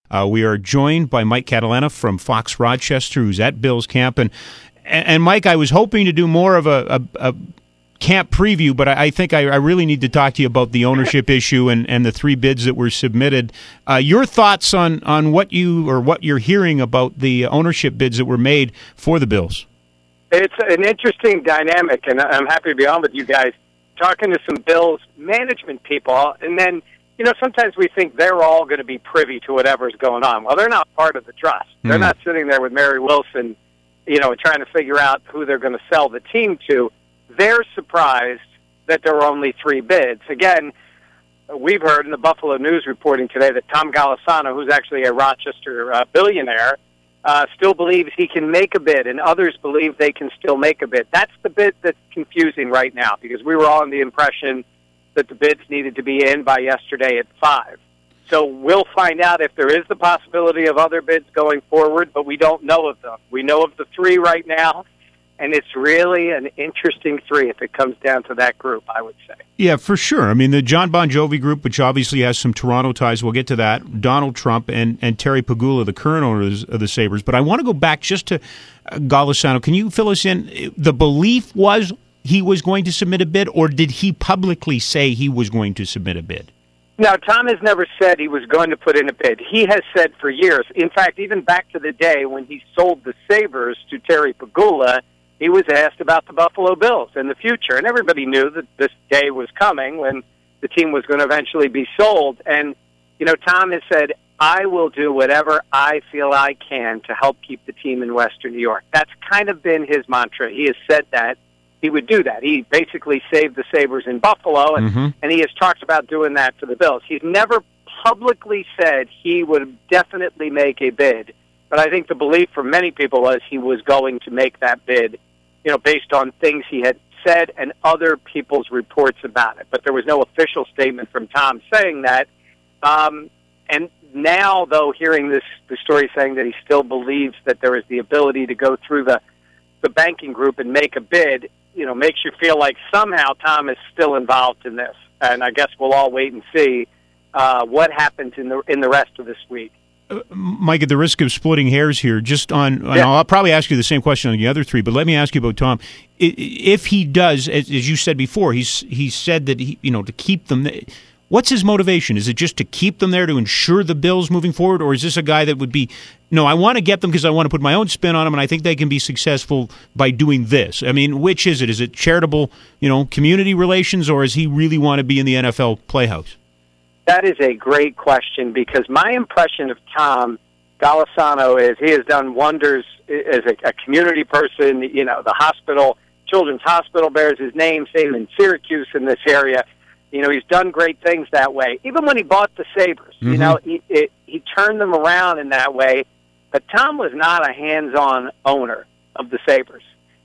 We are joined by Mike Catalana from Fox Rochester, who's at Bills camp. And Mike, I was hoping to do more of a camp preview, but I think I really need to talk to you about the ownership issue and the three bids that were submitted. Your thoughts on what you're hearing about the ownership bids that were made for the Bills? It's an interesting dynamic, and I'm happy to be on with you guys, talking to some Bills management people, and then, sometimes we think they're all going to be privy to whatever's going on. Well, they're not part of the trust. They're not sitting there with Mary Wilson, trying to figure out who they're going to sell the team to. They're surprised that there were only three bids. Again, we've heard in the Buffalo News reporting today that Tom Golisano, who's actually a Rochester billionaire, still believes he can make a bid, and others believe they can still make a bid. That's the bid that's confusing right now, because we were all under the impression that the bids needed to be in by yesterday at 5. So we'll find out if there is the possibility of other bids going forward, but we don't know of them. We know of the three right now, and it's really an interesting three if it comes down to that group, I would say. Yeah, for sure. I mean, the John Bon Jovi group, which obviously has some Toronto ties, we'll get to that, Donald Trump and Terry Pegula, the current owners of the Sabres. But I want to go back just to Golisano. Can you fill us in? The belief was he was going to submit a bid, or did he publicly say he was going to submit a bid? Now, Tom has never said he was going to put in a bid. He has said for years, in fact, even back to the day when he sold the Sabres to Terry Pegula, he was asked about the Buffalo Bills in the future, and everybody knew that this day was coming when the team was going to eventually be sold. And, Tom has said, I will do whatever I feel I can to help keep the team in Western New York. That's kind of been his mantra. He has said that he would do that. He basically saved the Sabres in Buffalo, and he has talked about doing that for the Bills. He's never publicly said he would definitely make a bid, but I think the belief for many people was he was going to make that bid, based on things he had said and other people's reports about it. But there was no official statement from Tom saying that. And now, though, hearing the story saying that he still believes that there is the ability to go through the banking group and make a bid, makes you feel like somehow Tom is still involved in this. And I guess we'll all wait and see what happens in the rest of this week. Mike, at the risk of splitting hairs here, just on, I'll probably ask you the same question on the other three, but let me ask you about Tom. If he does, as you said before, he said that to keep them. What's his motivation? Is it just to keep them there to ensure the Bills moving forward, or is this a guy that would be, no, I want to get them because I want to put my own spin on them, and I think they can be successful by doing this? I mean, which is it? Is it charitable, community relations, or does he really want to be in the NFL playhouse? That is a great question, because my impression of Tom Golisano is he has done wonders as a community person. The hospital, Children's Hospital, bears his name, same in Syracuse in this area. He's done great things that way. Even when he bought the Sabres, he turned them around in that way. But Tom was not a hands-on owner of the Sabres.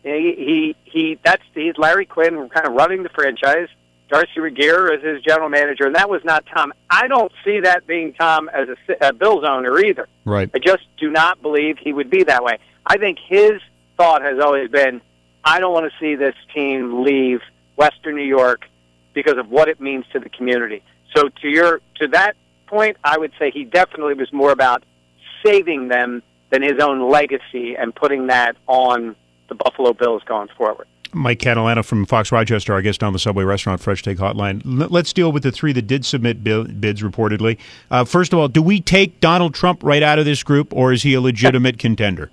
He's Larry Quinn kind of running the franchise. Darcy Regier as his general manager, and that was not Tom. I don't see that being Tom as a Bills owner either. Right. I just do not believe he would be that way. I think his thought has always been, I don't want to see this team leave Western New York because of what it means to the community. So to that point, I would say he definitely was more about saving them than his own legacy and putting that on the Buffalo Bills going forward. Mike Catalana from Fox Rochester, our guest on the Subway Restaurant Fresh Take Hotline. Let's deal with the three that did submit bids reportedly. First of all, do we take Donald Trump right out of this group, or is he a legitimate contender?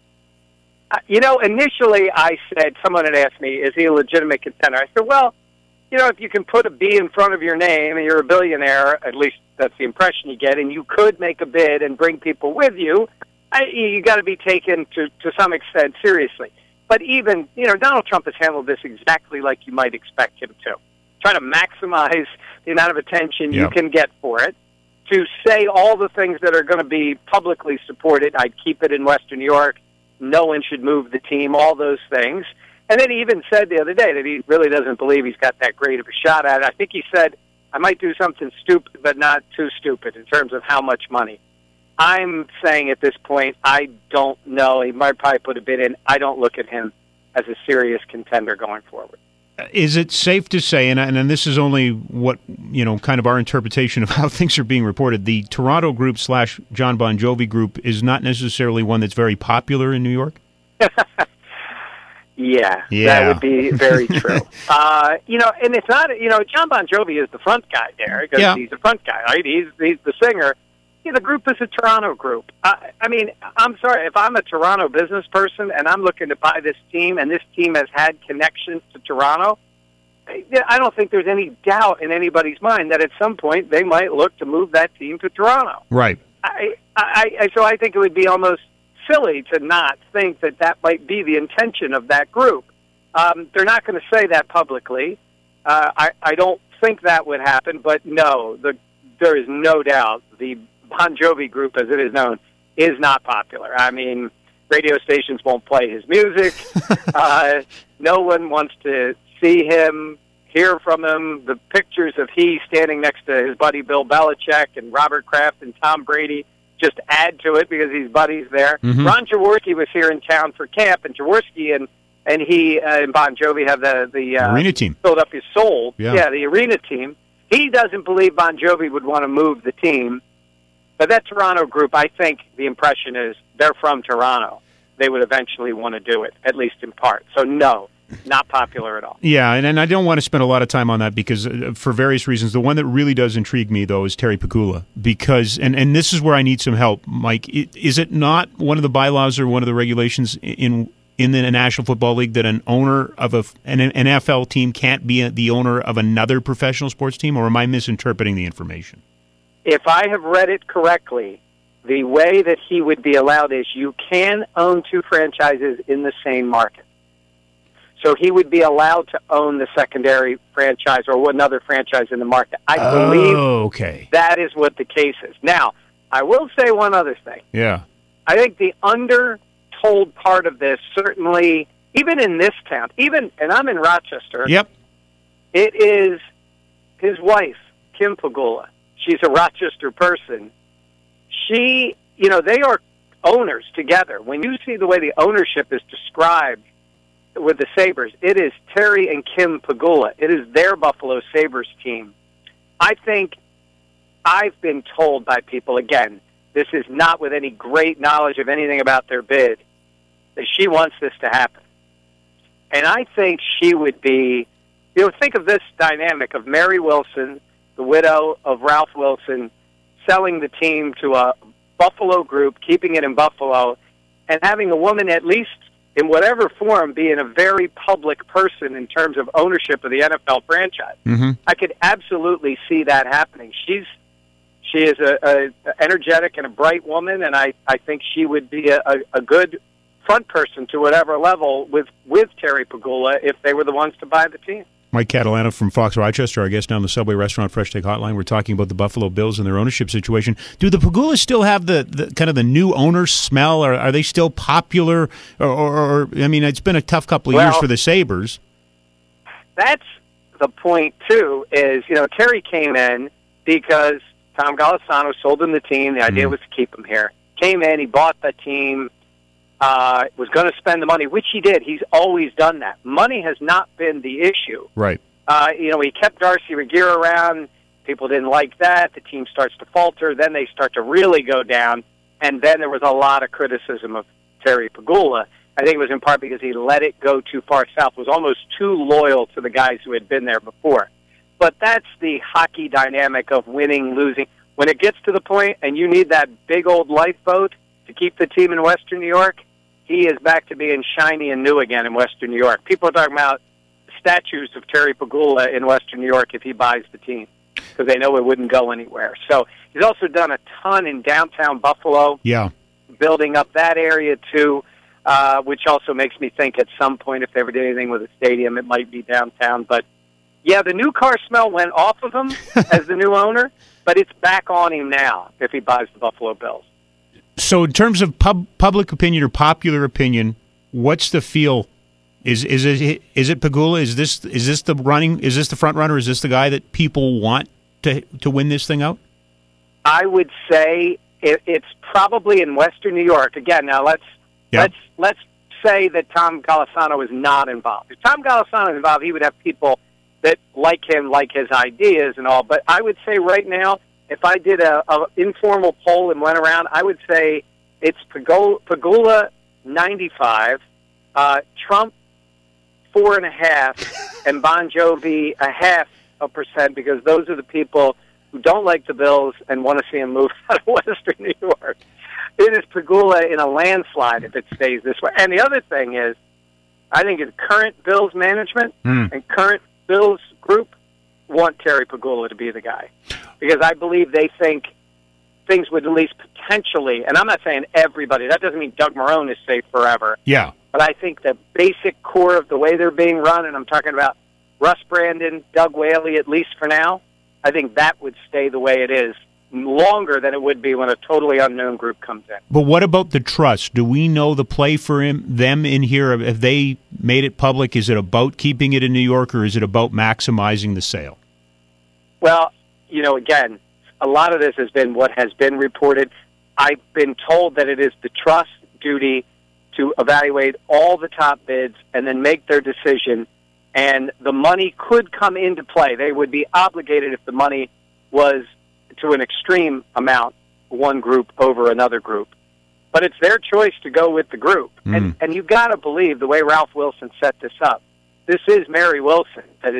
Initially I said, someone had asked me, is he a legitimate contender? I said, well, if you can put a B in front of your name and you're a billionaire, at least that's the impression you get, and you could make a bid and bring people with you, you got to be taken to some extent seriously. But even, Donald Trump has handled this exactly like you might expect him to. Try to maximize the amount of attention you can get for it. To say all the things that are going to be publicly supported, I'd keep it in Western New York, no one should move the team, all those things. And then he even said the other day that he really doesn't believe he's got that great of a shot at it. I think he said, I might do something stupid, but not too stupid in terms of how much money. I'm saying at this point, I don't know. He might probably put a bid in. I don't look at him as a serious contender going forward. Is it safe to say, and this is only what, kind of our interpretation of how things are being reported, the Toronto group / John Bon Jovi group is not necessarily one that's very popular in New York? Yeah, that would be very true. And it's not, John Bon Jovi is the front guy there because he's the front guy, right? He's the singer. The group is a Toronto group. I'm sorry, if I'm a Toronto business person and I'm looking to buy this team and this team has had connections to Toronto, I don't think there's any doubt in anybody's mind that at some point they might look to move that team to Toronto. Right. So I think it would be almost silly to not think that might be the intention of that group. They're not going to say that publicly. I don't think that would happen, but no, there is no doubt the Bon Jovi group, as it is known, is not popular. Radio stations won't play his music. No one wants to see him, hear from him. The pictures of he standing next to his buddy Bill Belichick and Robert Kraft and Tom Brady just add to it because he's buddies there. Mm-hmm. Ron Jaworski was here in town for camp, and Jaworski and he and Bon Jovi have the arena team, Philadelphia Soul. Yeah, the arena team. He doesn't believe Bon Jovi would want to move the team. But that Toronto group, I think the impression is they're from Toronto. They would eventually want to do it, at least in part. So, no, not popular at all. Yeah, and I don't want to spend a lot of time on that because for various reasons. The one that really does intrigue me, though, is Terry Pegula. Because, and this is where I need some help, Mike. Is it not one of the bylaws or one of the regulations in the National Football League that an owner of an NFL team can't be the owner of another professional sports team? Or am I misinterpreting the information? If I have read it correctly, the way that he would be allowed is you can own two franchises in the same market. So he would be allowed to own the secondary franchise or another franchise in the market. I believe that is what the case is. Now, I will say one other thing. Yeah. I think the undertold part of this, certainly, even in this town, and I'm in Rochester. Yep. It is his wife, Kim Pegula. She's a Rochester person. They are owners together. When you see the way the ownership is described with the Sabres, it is Terry and Kim Pegula. It is their Buffalo Sabres team. I think I've been told by people, again, this is not with any great knowledge of anything about their bid, that she wants this to happen. And I think she would be, think of this dynamic of Mary Wilson, the widow of Ralph Wilson, selling the team to a Buffalo group, keeping it in Buffalo, and having a woman, at least in whatever form, being a very public person in terms of ownership of the NFL franchise. Mm-hmm. I could absolutely see that happening. She is a energetic and a bright woman, and I think she would be a good front person to whatever level with Terry Pegula if they were the ones to buy the team. Mike Catalano from Fox Rochester, our guest down the Subway Restaurant Fresh Take Hotline. We're talking about the Buffalo Bills and their ownership situation. Do the Pegulas still have the kind of the new owner smell? Or are they still popular? Or it's been a tough couple of years for the Sabres. That's the point, too, is, Terry came in because Tom Golisano sold him the team. The idea was to keep him here. Came in, he bought the team. Was going to spend the money, which he did. He's always done that. Money has not been the issue. Right. He kept Darcy Regier around. People didn't like that. The team starts to falter. Then they start to really go down. And then there was a lot of criticism of Terry Pegula. I think it was in part because he let it go too far south, was almost too loyal to the guys who had been there before. But that's the hockey dynamic of winning, losing. When it gets to the point and you need that big old lifeboat to keep the team in Western New York, he is back to being shiny and new again in Western New York. People are talking about statues of Terry Pegula in Western New York if he buys the team because they know it wouldn't go anywhere. So he's also done a ton in downtown Buffalo, building up that area too, which also makes me think at some point if they ever did anything with a stadium, it might be downtown. But, yeah, the new car smell went off of him as the new owner, but it's back on him now if he buys the Buffalo Bills. So in terms of public opinion or popular opinion, what's the feel? Is it Pegula? Is this the running? Is this the front runner? Is this the guy that people want to win this thing out? I would say it's probably in Western New York. Again, now let's say that Tom Golisano is not involved. If Tom Golisano is involved, he would have people that like him, like his ideas and all. But I would say right now, if I did a informal poll and went around, I would say it's Pegula 95, Trump 4.5%, and Bon Jovi 0.5%, because those are the people who don't like the Bills and want to see him move out of Western New York. It is Pegula in a landslide if it stays this way. And the other thing is, I think the current Bills management and current Bills group want Terry Pegula to be the guy, because I believe they think things would at least potentially, and I'm not saying everybody, that doesn't mean Doug Marrone is safe forever. Yeah. But I think the basic core of the way they're being run, and I'm talking about Russ Brandon, Doug Whaley, at least for now, I think that would stay the way it is longer than it would be when a totally unknown group comes in. But what about the trust? Do we know the play for them in here? Have they made it public? Is it about keeping it in New York, or is it about maximizing the sale? Well, again, a lot of this has been what has been reported. I've been told that it is the trust duty to evaluate all the top bids and then make their decision, and the money could come into play. They would be obligated if the money was to an extreme amount, one group over another group. But it's their choice to go with the group. And you've got to believe the way Ralph Wilson set this up. This is Mary Wilson that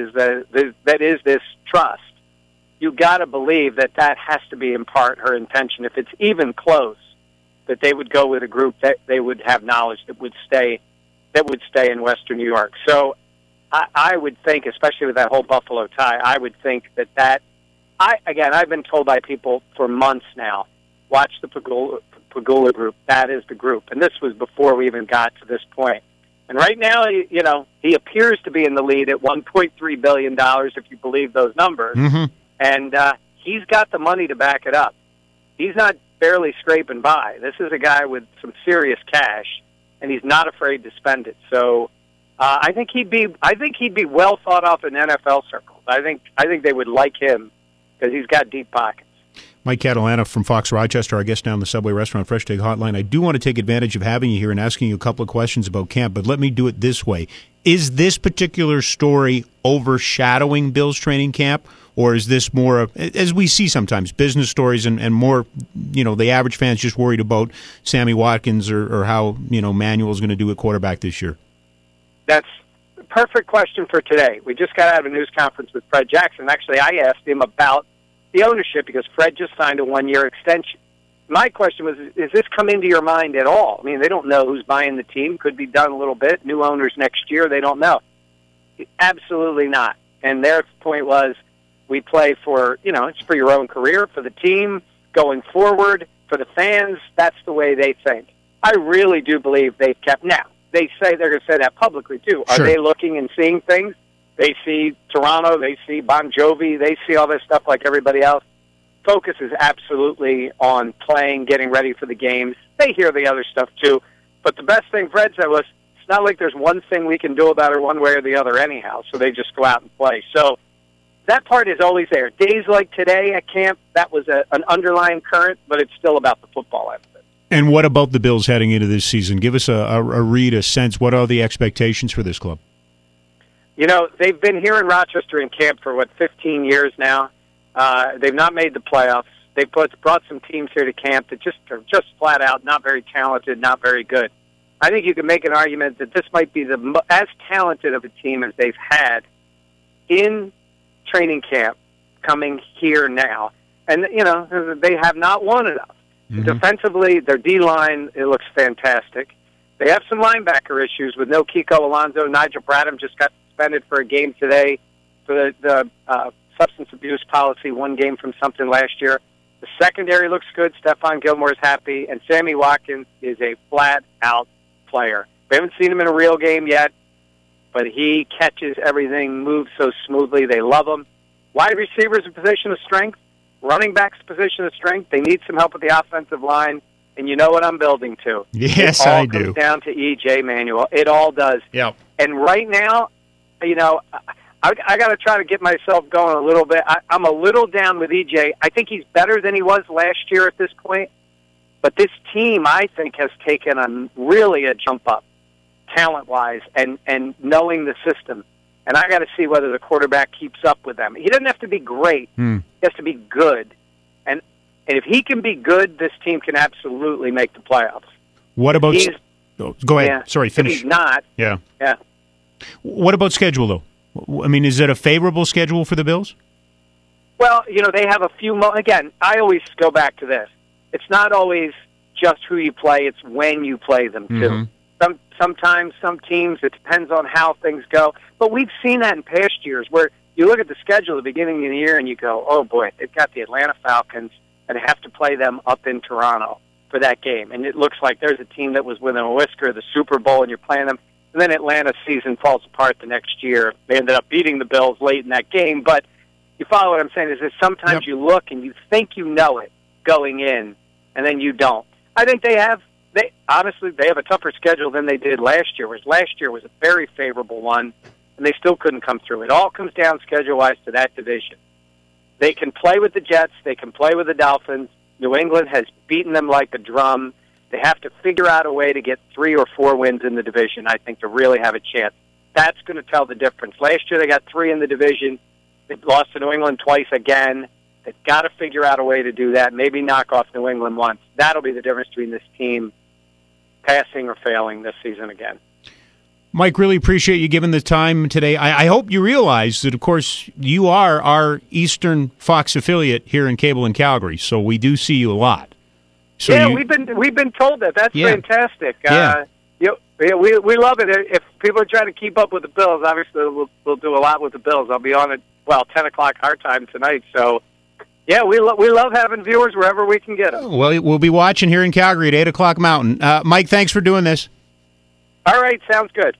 is this trust. You've got to believe that has to be in part her intention. If it's even close, that they would go with a group that they would have knowledge that would stay in Western New York. So I would think, especially with that whole Buffalo tie, I would think that I've been told by people for months now, watch the Pegula group. That is the group. And this was before we even got to this point. And right now, he appears to be in the lead at $1.3 billion, if you believe those numbers. Mm-hmm. And he's got the money to back it up. He's not barely scraping by. This is a guy with some serious cash, and he's not afraid to spend it. So I think he'd be well thought of in NFL circles. I think they would like him because he's got deep pockets. Mike Catalana from Fox Rochester, our guest down the Subway Restaurant Fresh Take Hotline. I do want to take advantage of having you here and asking you a couple of questions about camp, but let me do it this way. Is this particular story overshadowing Bills training camp, or is this more of, as we see sometimes, business stories and more, the average fan's just worried about Sammy Watkins or how, Manuel's going to do at quarterback this year? That's a perfect question for today. We just got out of a news conference with Fred Jackson. Actually, I asked him about the ownership because Fred just signed a 1-year extension. My question was, is this come into your mind at all? I mean, they don't know who's buying the team. Could be done a little bit. New owners next year, they don't know. Absolutely not. And their point was, we play for, it's for your own career, for the team, going forward, for the fans. That's the way they think. I really do believe they've kept. Now, they say they're going to say that publicly, too. Are they looking and seeing things? They see Toronto, they see Bon Jovi, they see all this stuff like everybody else. Focus is absolutely on playing, getting ready for the games. They hear the other stuff, too. But the best thing Fred said was, it's not like there's one thing we can do about it one way or the other anyhow, so they just go out and play. So that part is always there. Days like today at camp, that was an underlying current, but it's still about the football end of it. And what about the Bills heading into this season? Give us a read, a sense. What are the expectations for this club? They've been here in Rochester in camp for, 15 years now. They've not made the playoffs. They've brought some teams here to camp that are just flat out not very talented, not very good. I think you can make an argument that this might be as talented of a team as they've had in training camp coming here now. And, they have not won enough. Mm-hmm. Defensively, their D-line, it looks fantastic. They have some linebacker issues with no Kiko Alonso. Nigel Bradham just got suspended for a game today for the substance abuse policy, one game from something last year. The secondary looks good. Stephon Gilmore's happy. And Sammy Watkins is a flat-out player. We haven't seen him in a real game yet, but he catches everything, moves so smoothly. They love him. Wide receivers a position of strength. Running backs a position of strength. They need some help with the offensive line. And you know what I'm building to. Yes, I do. It all comes down to E.J. Manuel. It all does. Yep. And right now, I got to try to get myself going a little bit. I'm a little down with E.J. I think he's better than he was last year at this point. But this team, I think, has taken really a jump up. talent-wise and knowing the system. And I got to see whether the quarterback keeps up with them. He doesn't have to be great. He has to be good. And if he can be good, this team can absolutely make the playoffs. What about... go ahead. Yeah, sorry, finish. If he's not. Yeah. Yeah. What about schedule, though? I mean, is it a favorable schedule for the Bills? Well, they have a few... Again, I always go back to this. It's not always just who you play. It's when you play them, too. Sometimes some teams, it depends on how things go. But we've seen that in past years where you look at the schedule at the beginning of the year and you go, oh, boy, they've got the Atlanta Falcons and have to play them up in Toronto for that game. And it looks like there's a team that was within a whisker of the Super Bowl and you're playing them. And then Atlanta's season falls apart the next year. They ended up beating the Bills late in that game. But you follow what I'm saying is that sometimes you look and you think you know it going in, and then you don't. I think they have a tougher schedule than they did last year, whereas last year was a very favorable one, and they still couldn't come through. It all comes down schedule-wise to that division. They can play with the Jets. They can play with the Dolphins. New England has beaten them like a drum. They have to figure out a way to get 3 or 4 wins in the division, I think, to really have a chance. That's going to tell the difference. Last year they got 3 in the division. They lost to New England twice again. They've got to figure out a way to do that, maybe knock off New England once. That'll be the difference between this team passing or failing this season again. Mike, really appreciate you giving the time today. I hope you realize that, of course, you are our Eastern Fox affiliate here in Cable in Calgary, so we do see you a lot. So we've been told that. That's fantastic. Yeah. We love it. If people are trying to keep up with the Bills, obviously we'll do a lot with the Bills. I'll be on it, 10 o'clock our time tonight, so... Yeah, we love having viewers wherever we can get them. Well, we'll be watching here in Calgary at 8 o'clock Mountain. Mike, thanks for doing this. All right, sounds good.